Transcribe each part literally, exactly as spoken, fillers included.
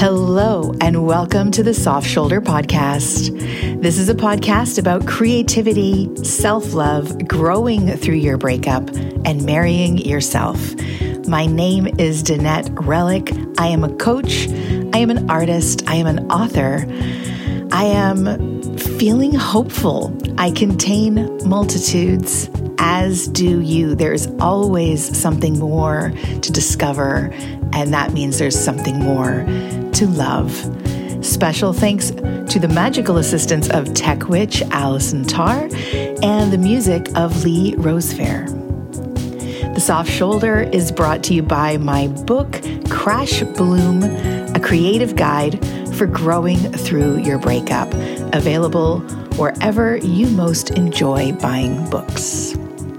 Hello, and welcome to the Soft Shoulder Podcast. This is a podcast about creativity, self-love, growing through your breakup, and marrying yourself. My name is Danette Relic. I am a coach. I am an artist. I am an author. I am feeling hopeful. I contain multitudes, as do you. There's always something more to discover, and that means there's something more to love. Special thanks to the magical assistance of Tech Witch Allison Tarr and the music of Lee Rosefair. The Soft Shoulder is brought to you by my book, Crash Bloom, a creative guide for growing through your breakup, available wherever you most enjoy buying books.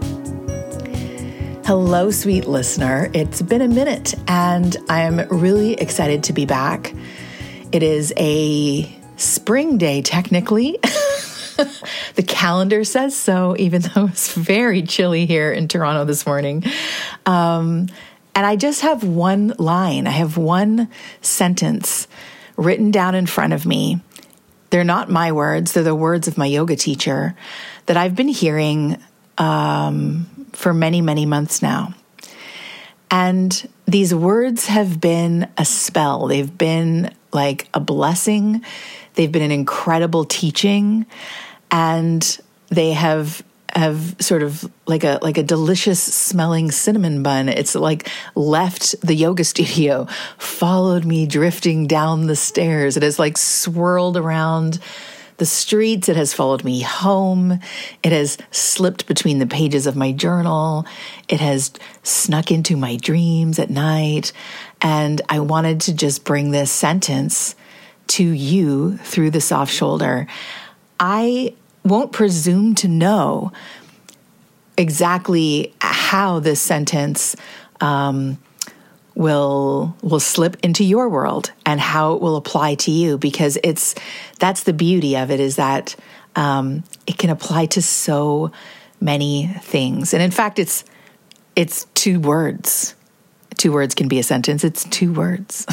Hello, sweet listener. It's been a minute, and I'm really excited to be back. It is a spring day, technically. The calendar says so, even though it's very chilly here in Toronto this morning. Um, and I just have one line. I have one sentence written down in front of me. They're not my words. They're the words of my yoga teacher that I've been hearing um, for many, many months now. And these words have been a spell. They've been like a blessing. They've been an incredible teaching. And they have have sort of like a like a delicious smelling cinnamon bun. It's like left the yoga studio, followed me drifting down the stairs. It has like swirled around the streets. It has followed me home. It has slipped between the pages of my journal. It has snuck into my dreams at night. And I wanted to just bring this sentence to you through the Soft Shoulder. I won't presume to know exactly how this sentence um, will will slip into your world and how it will apply to you, because it's that's the beauty of it, is that um, it can apply to so many things. And in fact, it's it's two words. Two words can be a sentence. It's two words.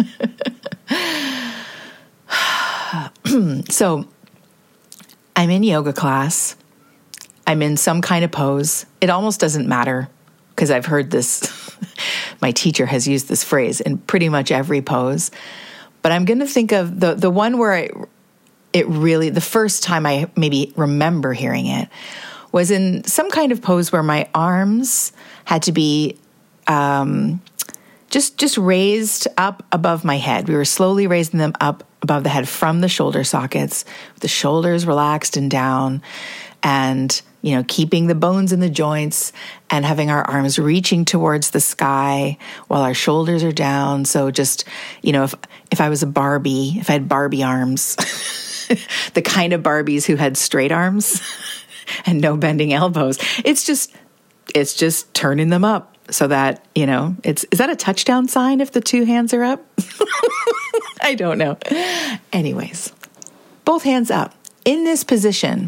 So I'm in yoga class. I'm in some kind of pose. It almost doesn't matter, because I've heard this. My teacher has used this phrase in pretty much every pose. But I'm going to think of the the one where I, it really, the first time I maybe remember hearing it was in some kind of pose where my arms had to be um, just just raised up above my head. We were slowly raising them up above the head from the shoulder sockets, with the shoulders relaxed and down, and, you know, keeping the bones in the joints and having our arms reaching towards the sky while our shoulders are down. So just, you know, if, if I was a Barbie, if I had Barbie arms, the kind of Barbies who had straight arms and no bending elbows, it's just, it's just turning them up so that, you know, it's, is that a touchdown sign if the two hands are up? I don't know. Anyways, both hands up. In this position,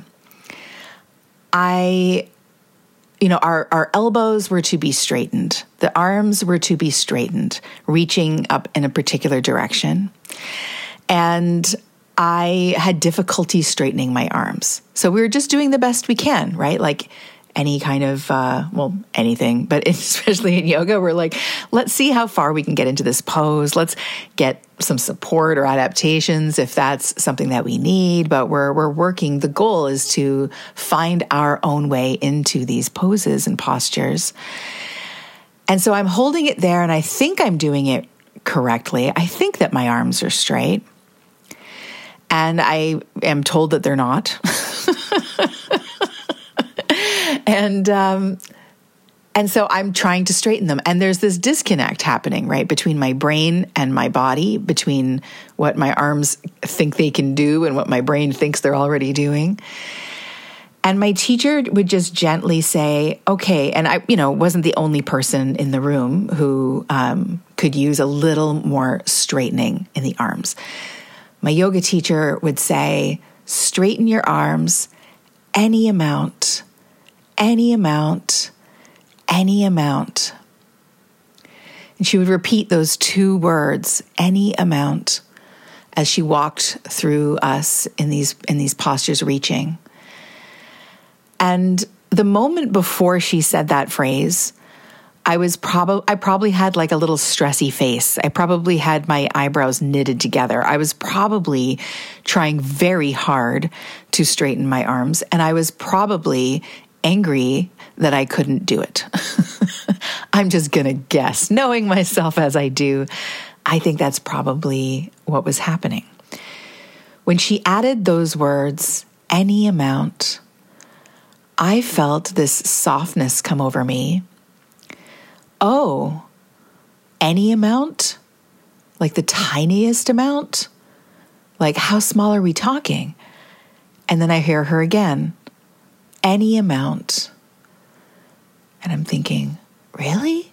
I, you know, our, our elbows were to be straightened. The arms were to be straightened, reaching up in a particular direction. And I had difficulty straightening my arms. So we were just doing the best we can, right? Like any kind of, uh, well, anything, but especially in yoga, we're like, let's see how far we can get into this pose. Let's get some support or adaptations if that's something that we need. But we're we're working. The goal is to find our own way into these poses and postures. And so I'm holding it there, and I think I'm doing it correctly. I think that my arms are straight, and I am told that they're not. And um, and so I'm trying to straighten them. And there's this disconnect happening, right, between my brain and my body, between what my arms think they can do and what my brain thinks they're already doing. And my teacher would just gently say, okay, and I, you know, wasn't the only person in the room who um, could use a little more straightening in the arms. My yoga teacher would say, straighten your arms any amount, any amount, any amount. And she would repeat those two words, any amount, as she walked through us in these in these postures, reaching. And the moment before she said that phrase, I was probably I probably had like a little stressy face. I probably had my eyebrows knitted together. I was probably trying very hard to straighten my arms, and I was probably angry that I couldn't do it. I'm just going to guess, knowing myself as I do. I think that's probably what was happening. When she added those words, any amount, I felt this softness come over me. Oh, any amount? Like the tiniest amount? Like how small are we talking? And then I hear her again, any amount. And I'm thinking, really?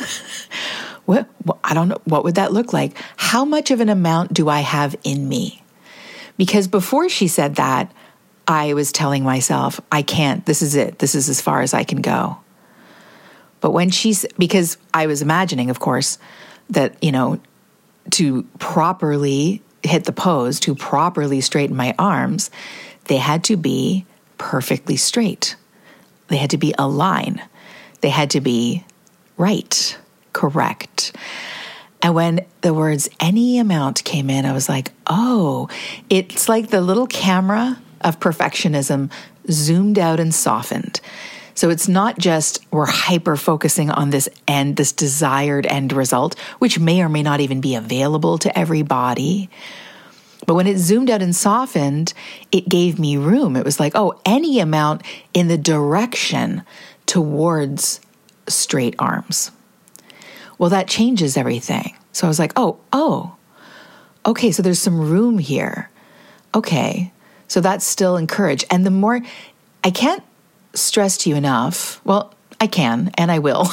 what, what? I don't know. What would that look like? How much of an amount do I have in me? Because before she said that, I was telling myself, I can't, this is it. This is as far as I can go. But when she's, because I was imagining, of course, that, you know, to properly hit the pose, to properly straighten my arms, they had to be perfectly straight. They had to be a line. They had to be right, correct. And when the words any amount came in, I was like, oh, it's like the little camera of perfectionism zoomed out and softened. So it's not just we're hyper focusing on this end, this desired end result, which may or may not even be available to everybody. But when it zoomed out and softened, it gave me room. It was like, oh, any amount in the direction towards straight arms. Well, that changes everything. So I was like, oh, oh, okay, so there's some room here. Okay, so that's still encouraged. And the more, I can't stress to you enough, well, I can, and I will,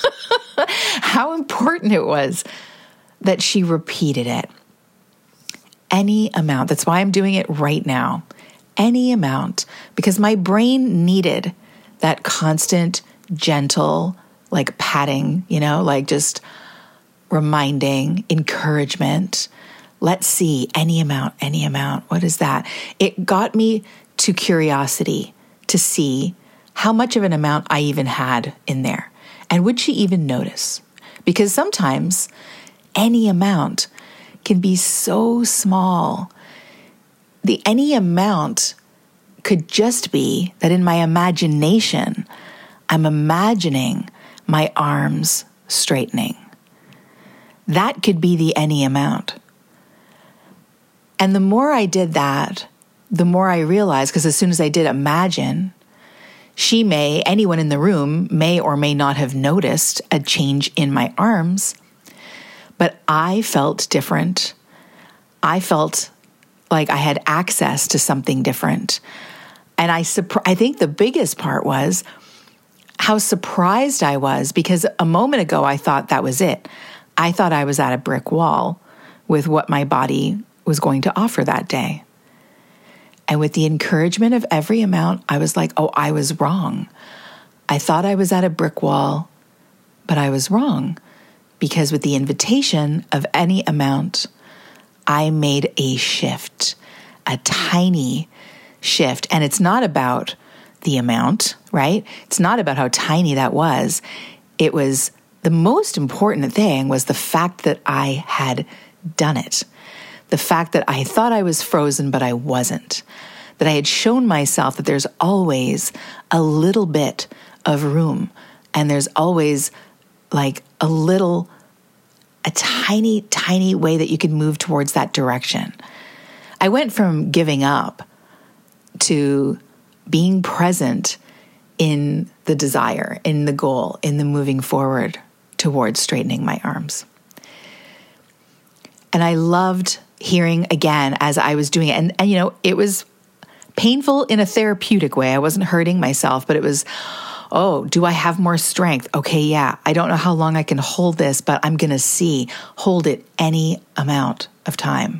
how important it was that she repeated it. Any amount. That's why I'm doing it right now. Any amount. Because my brain needed that constant, gentle, like patting, you know, like just reminding, encouragement. Let's see, any amount, any amount. What is that? It got me to curiosity to see how much of an amount I even had in there. And would she even notice? Because sometimes any amount can be so small. The any amount could just be that in my imagination, I'm imagining my arms straightening. That could be the any amount. And the more I did that, the more I realized, because as soon as I did imagine, she may, anyone in the room may or may not have noticed a change in my arms, but I felt different. I felt like I had access to something different. And I, I think the biggest part was how surprised I was, because a moment ago I thought that was it. I thought I was at a brick wall with what my body was going to offer that day. And with the encouragement of every amount, I was like, oh, I was wrong. I thought I was at a brick wall, but I was wrong. Because with the invitation of any amount, I made a shift, a tiny shift. And it's not about the amount, right? It's not about how tiny that was. It was the most important thing was the fact that I had done it. The fact that I thought I was frozen, but I wasn't. That I had shown myself that there's always a little bit of room. And there's always like a little, a tiny, tiny way that you can move towards that direction. I went from giving up to being present in the desire, in the goal, in the moving forward towards straightening my arms. And I loved hearing again as I was doing it. And, and, you know, it was painful in a therapeutic way. I wasn't hurting myself, but it was, oh, do I have more strength? Okay, yeah. I don't know how long I can hold this, but I'm going to see, hold it any amount of time.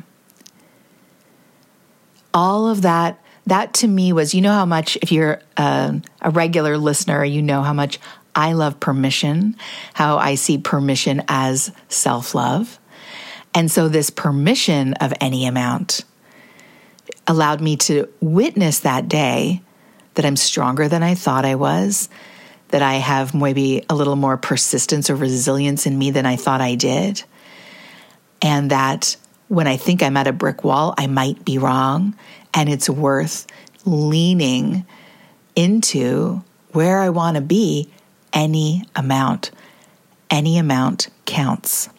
All of that, that to me was, you know how much, if you're uh, a regular listener, you know how much I love permission, how I see permission as self-love. And so this permission of any amount allowed me to witness that day that I'm stronger than I thought I was, that I have maybe a little more persistence or resilience in me than I thought I did, and that when I think I'm at a brick wall, I might be wrong, and it's worth leaning into where I want to be. Any amount, any amount counts.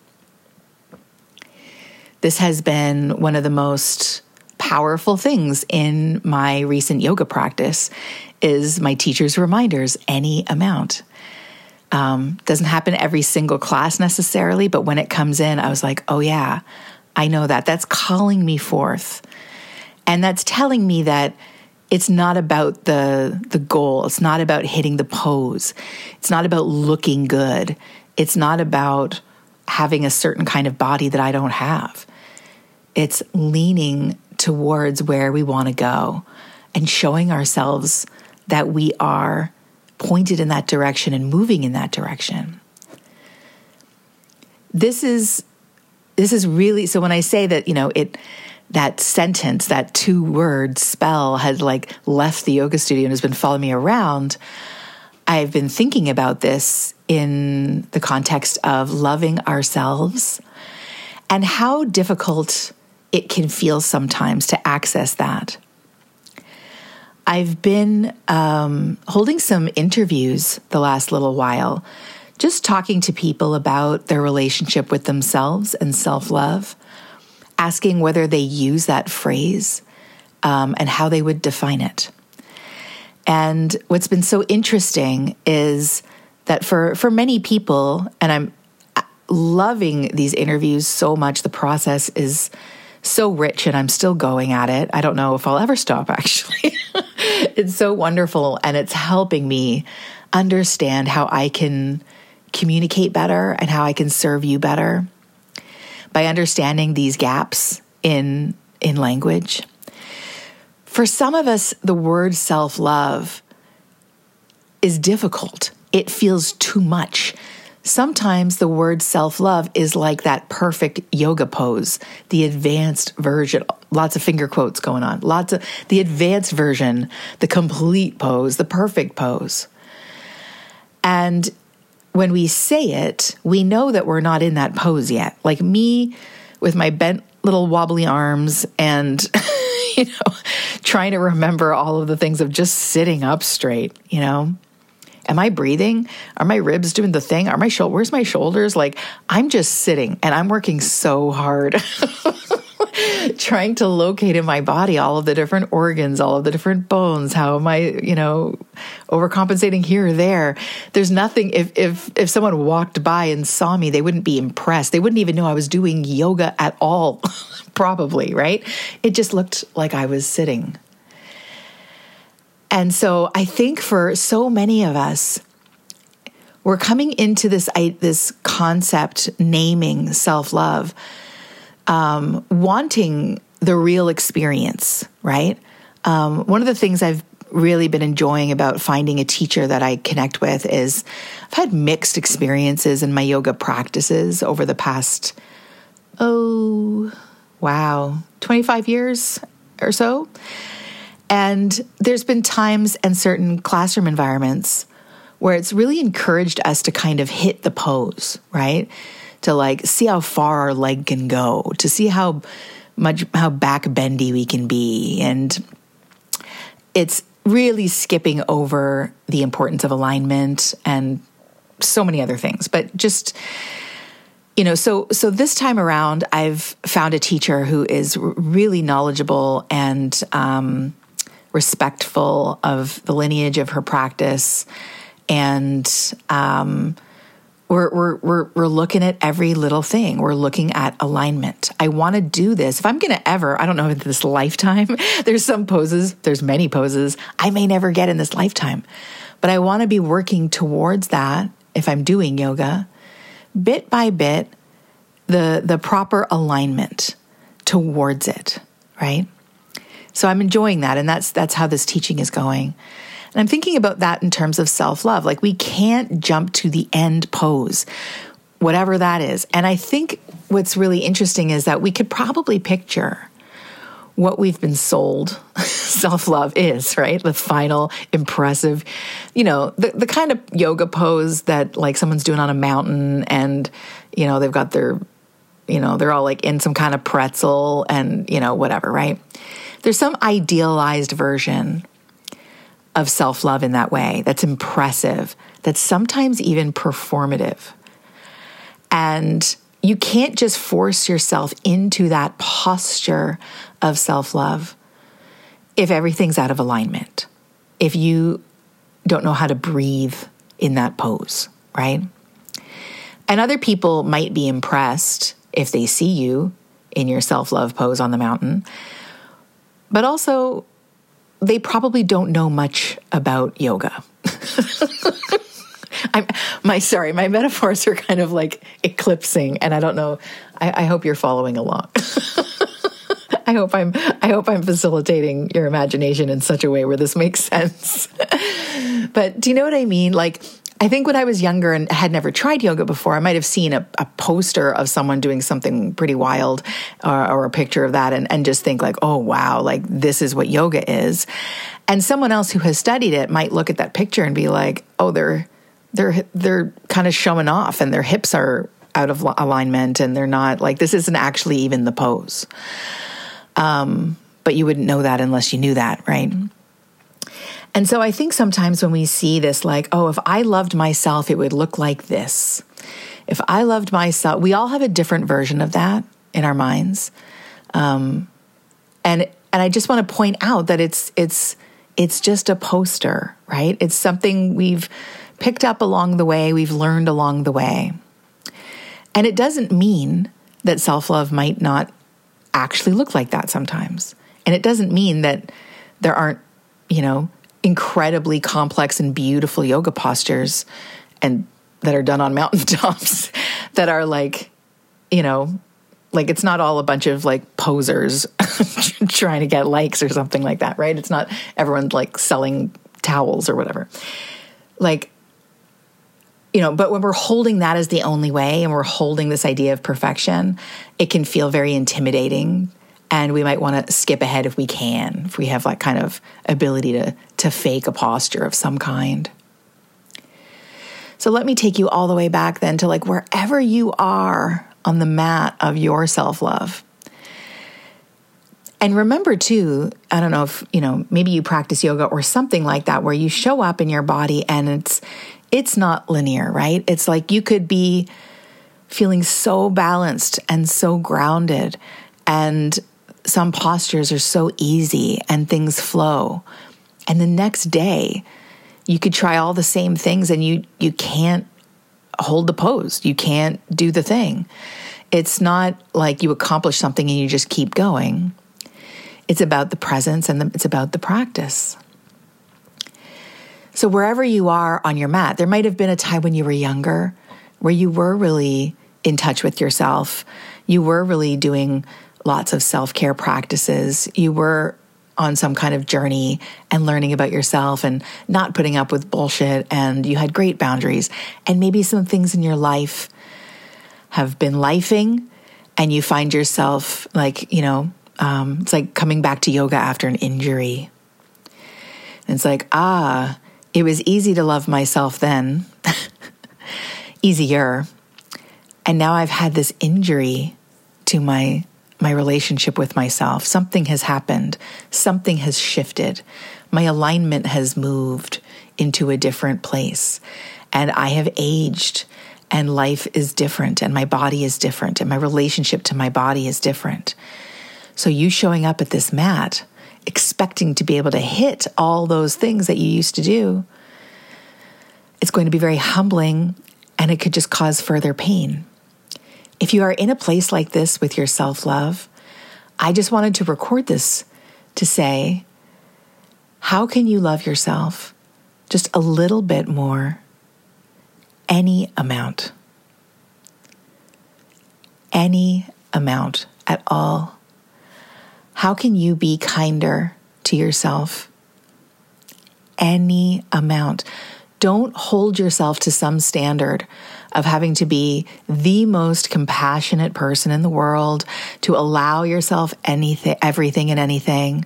This has been one of the most powerful things in my recent yoga practice is my teacher's reminders, any amount. Um, doesn't happen every single class necessarily, but when it comes in, I was like, oh yeah, I know that. That's calling me forth. And that's telling me that it's not about the, the goal. It's not about hitting the pose. It's not about looking good. It's not about having a certain kind of body that I don't have. It's leaning towards where we want to go and showing ourselves that we are pointed in that direction and moving in that direction. This is this is really, so when I say that, you know, it that sentence, that two-word spell had like left the yoga studio and has been following me around, I've been thinking about this in the context of loving ourselves and how difficult it can feel sometimes to access that. I've been um, holding some interviews the last little while, just talking to people about their relationship with themselves and self-love, asking whether they use that phrase um, and how they would define it. And what's been so interesting is that for, for many people, and I'm loving these interviews so much, the process is so rich and I'm still going at it. I don't know if I'll ever stop, actually. It's so wonderful, and it's helping me understand how I can communicate better and how I can serve you better by understanding these gaps in, in language. For some of us, the word self-love is difficult. It feels too much. Sometimes the word self-love is like that perfect yoga pose, the advanced version, lots of finger quotes going on, lots of the advanced version, the complete pose, the perfect pose. And when we say it, we know that we're not in that pose yet. Like me with my bent little wobbly arms and, you know, trying to remember all of the things of just sitting up straight, you know. Am I breathing? Are my ribs doing the thing? Are my shoulders, where's my shoulders? Like, I'm just sitting and I'm working so hard trying to locate in my body all of the different organs, all of the different bones. How am I, you know, overcompensating here or there? There's nothing, if, if, if someone walked by and saw me, they wouldn't be impressed. They wouldn't even know I was doing yoga at all, probably, right? It just looked like I was sitting. And so I think for so many of us, we're coming into this this concept, naming self-love, um, wanting the real experience, right? Um, one of the things I've really been enjoying about finding a teacher that I connect with is I've had mixed experiences in my yoga practices over the past, oh, wow, twenty-five years or so. And there's been times and certain classroom environments where it's really encouraged us to kind of hit the pose, right? To like see how far our leg can go, to see how much, how back bendy we can be. And it's really skipping over the importance of alignment and so many other things. But just, you know, so, so this time around, I've found a teacher who is really knowledgeable and, um, respectful of the lineage of her practice, and um, we're we're we're we're looking at every little thing. We're looking at alignment. I want to do this. If I'm going to ever, I don't know if this lifetime. There's some poses. There's many poses I may never get in this lifetime, but I want to be working towards that. If I'm doing yoga, bit by bit, the the proper alignment towards it, right? So I'm enjoying that, and that's that's how this teaching is going. And I'm thinking about that in terms of self-love. Like, we can't jump to the end pose, whatever that is. And I think what's really interesting is that we could probably picture what we've been sold self-love is, right? The final impressive, you know, the, the kind of yoga pose that like someone's doing on a mountain and, you know, they've got their, you know, they're all like in some kind of pretzel and, you know, whatever, right? There's some idealized version of self-love in that way that's impressive, that's sometimes even performative. And you can't just force yourself into that posture of self-love if everything's out of alignment, if you don't know how to breathe in that pose, right? And other people might be impressed if they see you in your self-love pose on the mountain, but also they probably don't know much about yoga. I'm, my sorry, my metaphors are kind of like eclipsing, and I don't know. I, I hope you're following along. I hope I'm. I hope I'm facilitating your imagination in such a way where this makes sense. But do you know what I mean? Like, I think when I was younger and had never tried yoga before, I might have seen a, a poster of someone doing something pretty wild, or, or a picture of that, and, and just think like, oh wow, like this is what yoga is. And someone else who has studied it might look at that picture and be like, oh, they're. They're they're kind of showing off and their hips are out of alignment and they're not, like, this isn't actually even the pose. Um, but you wouldn't know that unless you knew that, right? And so I think sometimes when we see this, like, oh, if I loved myself, it would look like this. If I loved myself, we all have a different version of that in our minds. Um, and and I just want to point out that it's it's it's just a poster, right? It's something we've picked up along the way, we've learned along the way. And it doesn't mean that self-love might not actually look like that sometimes. And it doesn't mean that there aren't, you know, incredibly complex and beautiful yoga postures and that are done on mountaintops that are like, you know, like it's not all a bunch of like posers trying to get likes or something like that, right? It's not everyone like selling towels or whatever. Like, you know, but when we're holding that as the only way and we're holding this idea of perfection, it can feel very intimidating. And we might want to skip ahead if we can, if we have that kind of ability to, to fake a posture of some kind. So let me take you all the way back then to like wherever you are on the mat of your self-love. And remember too, I don't know if, you know, maybe you practice yoga or something like that where you show up in your body and it's it's not linear, right? It's like you could be feeling so balanced and so grounded and some postures are so easy and things flow. And the next day you could try all the same things and you you can't hold the pose. You can't do the thing. It's not like you accomplish something and you just keep going. It's about the presence and the, it's about the practice. So wherever you are on your mat, there might have been a time when you were younger where you were really in touch with yourself. You were really doing lots of self-care practices. You were on some kind of journey and learning about yourself and not putting up with bullshit, and you had great boundaries. And maybe some things in your life have been lifing and you find yourself like, you know, um, it's like coming back to yoga after an injury. And it's like, ah, it was easy to love myself then, easier. And now I've had this injury to my my relationship with myself. Something has happened. Something has shifted. My alignment has moved into a different place. And I have aged, and life is different, and my body is different, and my relationship to my body is different. So you showing up at this mat, expecting to be able to hit all those things that you used to do, it's going to be very humbling, and it could just cause further pain. If you are in a place like this with your self-love, I just wanted to record this to say, how can you love yourself just a little bit more? Any amount. Any amount at all. How can you be kinder to yourself any amount. Don't hold yourself to some standard of having to be the most compassionate person in the world, to allow yourself anything, everything and anything.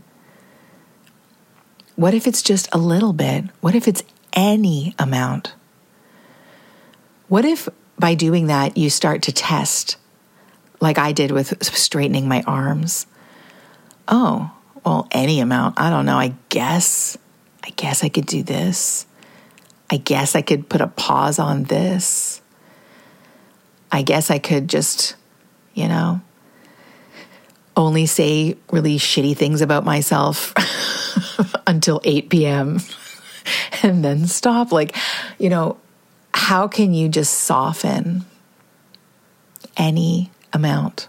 What if it's just a little bit? What if it's any amount? What if by doing that, you start to test, like I did with straightening my arms? Oh, well, any amount. I don't know. I guess, I guess I could do this. I guess I could put a pause on this. I guess I could just, you know, only say really shitty things about myself until eight p.m. and then stop. Like, you know, how can you just soften any amount?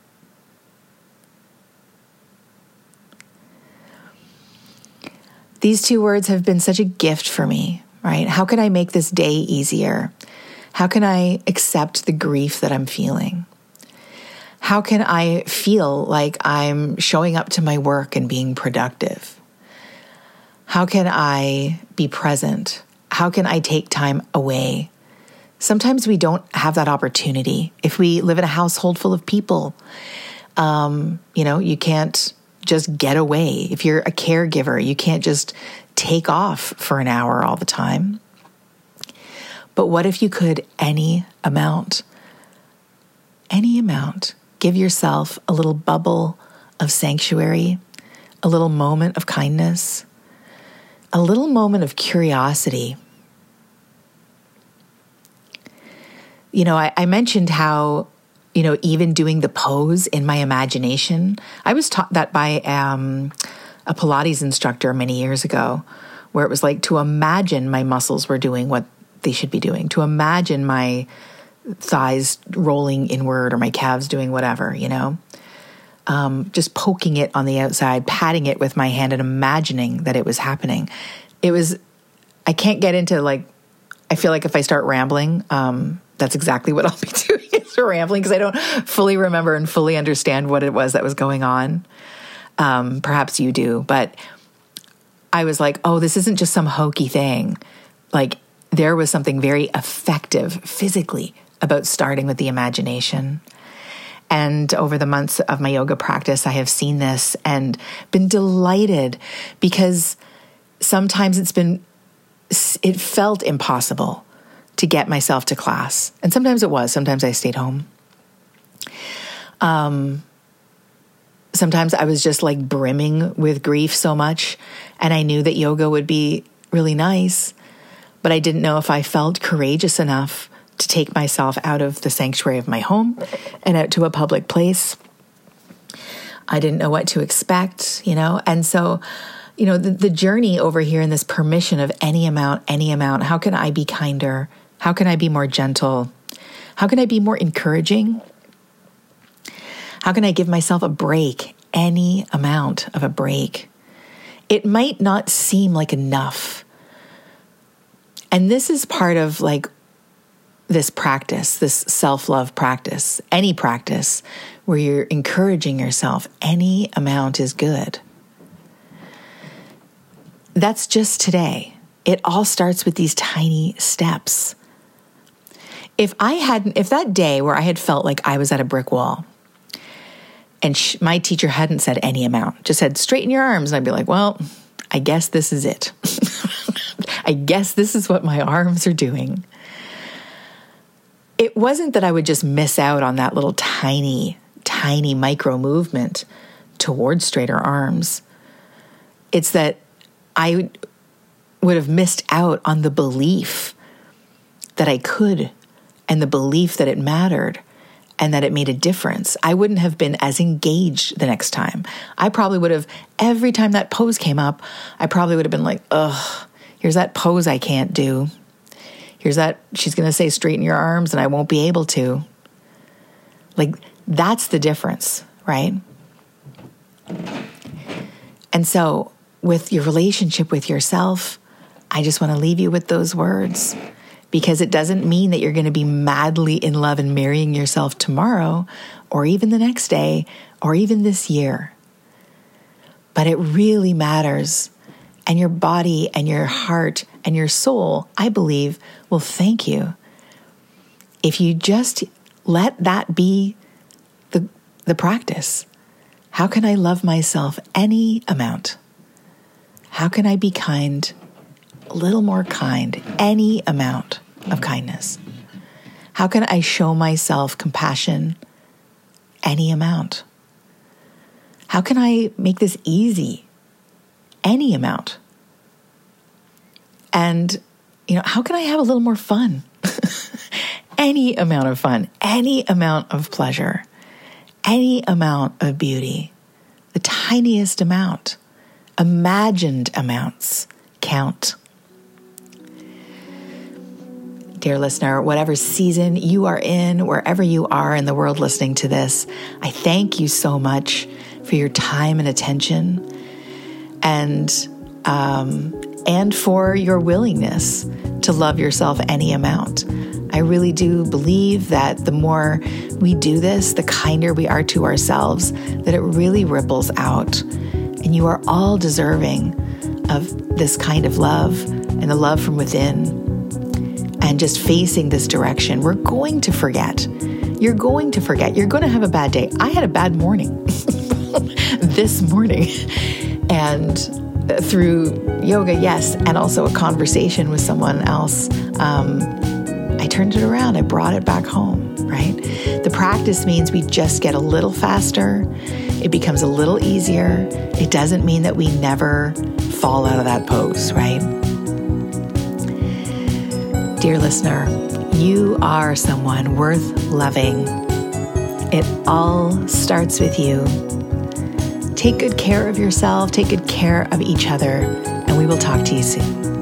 These two words have been such a gift for me, right? How can I make this day easier? How can I accept the grief that I'm feeling? How can I feel like I'm showing up to my work and being productive? How can I be present? How can I take time away? Sometimes we don't have that opportunity. If we live in a household full of people, um, you know, you can't just get away. If you're a caregiver, you can't just take off for an hour all the time. But what if you could any amount, any amount, give yourself a little bubble of sanctuary, a little moment of kindness, a little moment of curiosity. You know, I, I mentioned how, you know, even doing the pose in my imagination, I was taught that by um, a Pilates instructor many years ago, where it was like to imagine my muscles were doing what they should be doing, to imagine my thighs rolling inward or my calves doing whatever, you know, um, just poking it on the outside, patting it with my hand and imagining that it was happening. It was, I can't get into like, I feel like if I start rambling, um, that's exactly what I'll be doing is rambling because I don't fully remember and fully understand what it was that was going on. Um, perhaps you do, but I was like, oh, this isn't just some hokey thing. Like there was something very effective physically about starting with the imagination. And over the months of my yoga practice, I have seen this and been delighted because sometimes it's been, it felt impossible to get myself to class. And sometimes it was. Sometimes I stayed home. Um, sometimes I was just like brimming with grief so much. And I knew that yoga would be really nice, but I didn't know if I felt courageous enough to take myself out of the sanctuary of my home and out to a public place. I didn't know what to expect, you know? And so, you know, the, the journey over here in this permission of any amount, any amount, how can I be kinder? How can I be more gentle? How can I be more encouraging? How can I give myself a break, any amount of a break? It might not seem like enough. And this is part of like this practice, this self-love practice, any practice where you're encouraging yourself, any amount is good. That's just today. It all starts with these tiny steps. If I hadn't, if that day where I had felt like I was at a brick wall and sh- my teacher hadn't said any amount, just said straighten your arms, and I'd be like, well, I guess this is it. I guess this is what my arms are doing. It wasn't that I would just miss out on that little tiny, tiny micro movement towards straighter arms. It's that I would have missed out on the belief that I could and the belief that it mattered and that it made a difference. I wouldn't have been as engaged the next time. I probably would have, every time that pose came up, I probably would have been like, ugh, here's that pose I can't do. Here's that, she's going to say straighten your arms and I won't be able to. Like, that's the difference, right? And so with your relationship with yourself, I just want to leave you with those words because it doesn't mean that you're going to be madly in love and marrying yourself tomorrow or even the next day or even this year. But it really matters And your body and your heart and your soul, I believe, will thank you if you just let that be the, the practice. How can I love myself any amount? How can I be kind, a little more kind, any amount of kindness? How can I show myself compassion, any amount? How can I make this easy, any amount? And, you know, how can I have a little more fun? Any amount of fun, any amount of pleasure, any amount of beauty, the tiniest amount, imagined amounts count. Dear listener, whatever season you are in, wherever you are in the world listening to this, I thank you so much for your time and attention, and um, and for your willingness to love yourself any amount. I really do believe that the more we do this, the kinder we are to ourselves, that it really ripples out. And you are all deserving of this kind of love and the love from within. And just facing this direction, we're going to forget. You're going to forget. You're going to have a bad day. I had a bad morning this morning. And through yoga, yes, and also a conversation with someone else, um, I turned it around. I brought it back home, right? The practice means we just get a little faster. It becomes a little easier. It doesn't mean that we never fall out of that pose, right? Dear listener, you are someone worth loving. It all starts with you. Take good care of yourself, take good care of each other, and we will talk to you soon.